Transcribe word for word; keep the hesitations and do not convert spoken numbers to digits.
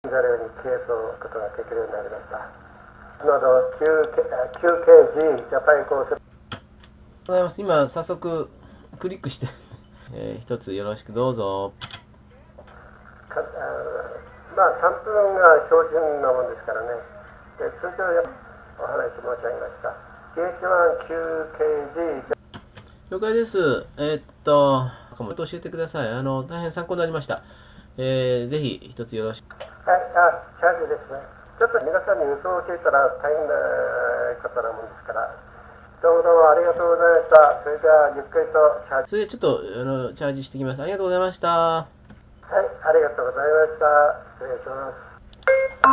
ざるようにケースを置くことができるようになりました。など キューケージー ジャパンコース。 ございます。今早速クリックして、えー、一つよろしくどうぞ。 かあまあさんぷんが標準なもんですからね。で通常お話申し上げました。ジーエイチワン キューケージー。 了解です。えー、っと、教えてください。あの大変参考になりました。えー、ぜひ一つよろしく。 はい、あ、チャージですね。ちょっと皆さんに嘘を教えたら大変な方なもんですから。どうもどうもありがとうございました。それではゆっくりとチャージ。 それでちょっとあのチャージしてきます。ありがとうございました。 はい、ありがとうございました。失礼します。